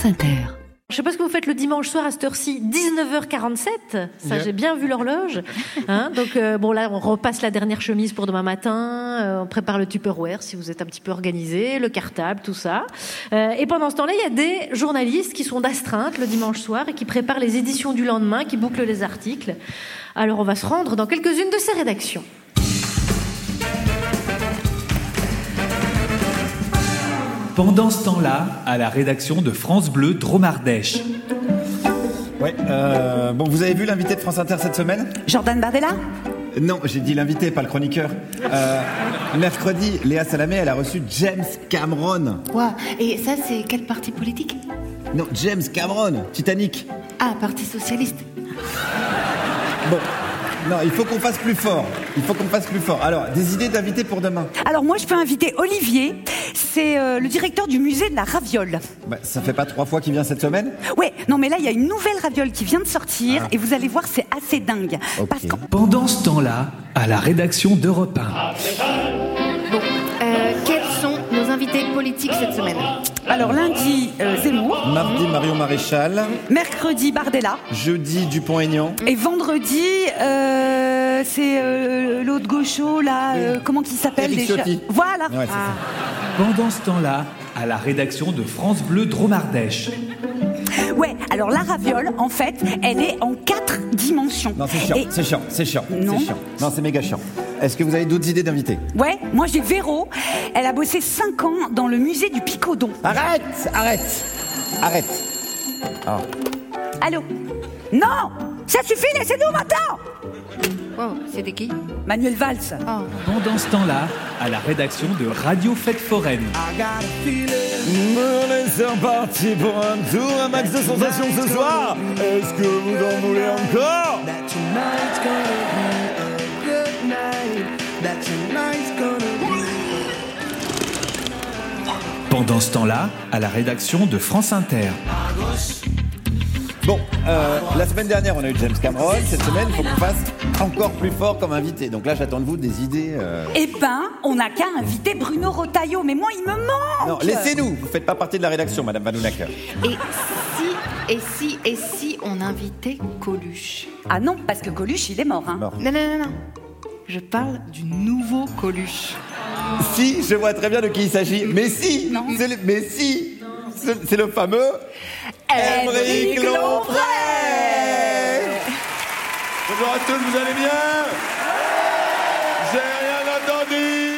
France Inter. Je sais pas ce que vous faites le dimanche soir à cette heure-ci, 19h47. Ça, j'ai bien vu l'horloge. Donc, là, on repasse la dernière chemise pour demain matin. On prépare le Tupperware si vous êtes un petit peu organisé, le cartable, tout ça. Et pendant ce temps-là, il y a des journalistes qui sont d'astreinte le dimanche soir et qui préparent les éditions du lendemain, qui bouclent les articles. Alors, on va se rendre dans quelques-unes de ces rédactions. Pendant ce temps-là, à la rédaction de France Bleu Dromardèche. Ouais, vous avez vu l'invité de France Inter cette semaine ? Jordan Bardella ? Non, j'ai dit l'invité, pas le chroniqueur. Mercredi, Léa Salamé, elle a reçu James Cameron. Wow. Et ça, c'est quel parti politique ? Non, James Cameron, Titanic. Ah, Parti socialiste. Bon, non, il faut qu'on fasse plus fort. Alors, des idées d'invités pour demain ? Alors moi, je peux inviter Olivier. C'est le directeur du musée de la raviole. Ça fait pas 3 fois qu'il vient cette semaine ? Ouais, non mais là, il y a une nouvelle raviole qui vient de sortir et vous allez voir, c'est assez dingue. Okay. Parce que... Pendant ce temps-là, à la rédaction d'Europe 1. Bon, quels sont nos invités politiques cette semaine ? Alors lundi, Zemmour. Mardi, Marion Maréchal. Mercredi, Bardella. Jeudi, Dupont-Aignan. Et vendredi, c'est l'autre gaucho, là, comment il s'appelle Éric déjà ? Ciotti. Voilà. Ouais, c'est ça. Pendant ce temps-là, à la rédaction de France Bleu Dromardèche. Ouais, alors la raviole, en fait, elle est en 4 dimensions. Non, c'est chiant, c'est chiant. Non. C'est chiant. Non, c'est méga chiant. Est-ce que vous avez d'autres idées d'invités ? Ouais, moi j'ai Véro. Elle a bossé 5 ans dans le musée du Picodon. Arrête. Ah. Allô ? Non ! Ça suffit, laissez-nous maintenant ! Wow, c'était qui ? Manuel Valls. Pendant ce temps-là, à la rédaction de Radio Fête Foraine. C'est reparti pour un tour, un max de sensations ce soir. Est-ce que vous en voulez encore ? Pendant ce temps-là, à la rédaction de France Inter. Bon, la semaine dernière, on a eu James Cameron. Cette semaine, il faut qu'on fasse encore plus fort comme invité. Donc là, j'attends de vous des idées. Eh ben, on n'a qu'à inviter Bruno Retailleau. Mais moi, il me manque. Non, laissez-nous. Vous faites pas partie de la rédaction, Madame Vanounacker. Et si on invitait Coluche ? Ah non, parce que Coluche, il est mort, hein. Mort. Non. Je parle du nouveau Coluche. Si, je vois très bien de qui il s'agit. Mais si, Non. c'est le fameux Aymeric Lompré. Bonjour à tous, vous allez bien ? J'ai rien entendu.